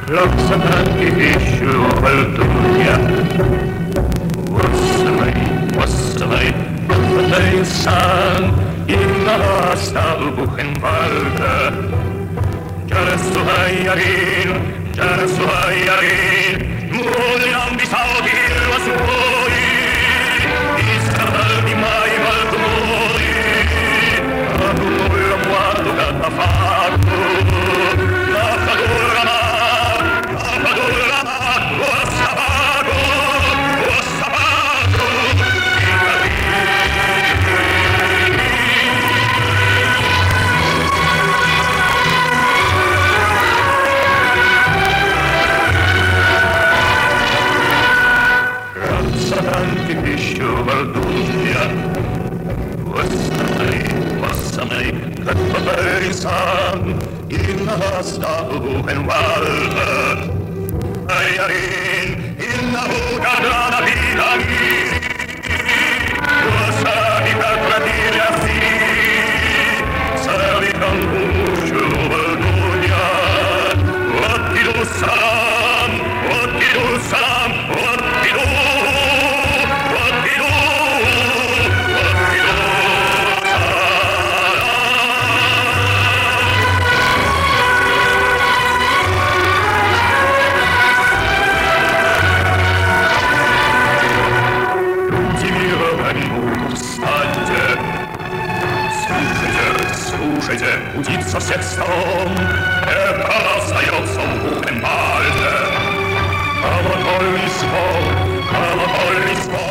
Роксолана болтунья. Восслай, Патрисан, и настал Бухенвальда. Jarasuhayarin, muliam bisaudir wasui, istabal di mai maltumuri, adulam wadu katafatu, nafadurama, wasabadu, Санки еще вардунья. Восстанай, как Патрисан, и настал Бухенвальда. Айарин, и наука на видами, Господи, как родили оси, Савикан душу вардунья. Вот иду сам, вот иду сам, вот иду. Слушайте, гудит со всех сторон, это остается в Бухенвальде. Колокольный звон,